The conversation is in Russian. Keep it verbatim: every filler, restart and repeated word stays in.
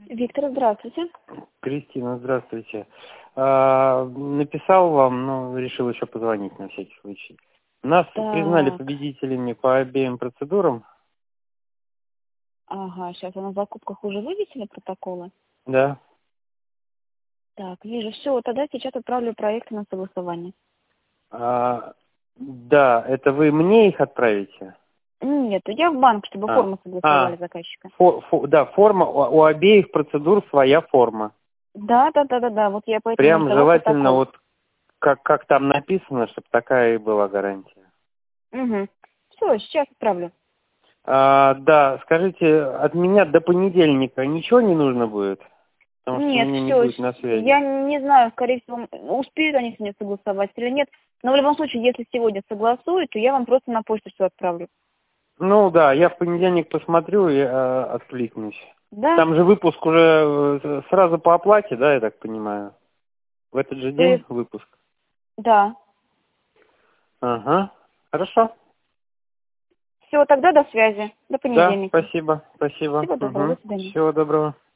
Виктор, здравствуйте. Кристина, здравствуйте. А, написал вам, но решил еще позвонить на всякий случай. Нас признали Так, победителями по обеим процедурам. ага, сейчас вы на закупках уже вывесили протоколы? Да. Так, вижу, все, тогда сейчас отправлю проекты на согласование. А, да, это вы мне их отправите? Нет, я в банк, чтобы А, форму согласовали а заказчика. фо- фо- да, форма, у, у обеих процедур своя форма. Да, да, да, да, да, вот я поэтому Прям ждала желательно протокол. вот как, как там написано, чтобы такая и была гарантия. Угу. Все, сейчас отправлю. А, да, скажите, от меня до понедельника ничего не нужно будет? Потому что Нет, меня не все, будет на связи. я не знаю, скорее всего, успеют они сегодня согласовать или нет. Но в любом случае, если сегодня согласуют, то я вам просто на почту все отправлю. Ну да, я в понедельник посмотрю и э, откликнусь. Да? Там же выпуск уже э, сразу по оплате, да, я так понимаю? В этот же Э, день выпуск? да. Ага, хорошо. Все, тогда до связи. До Да, понедельника. спасибо, спасибо. Всего доброго, Угу. до свидания. Всего доброго.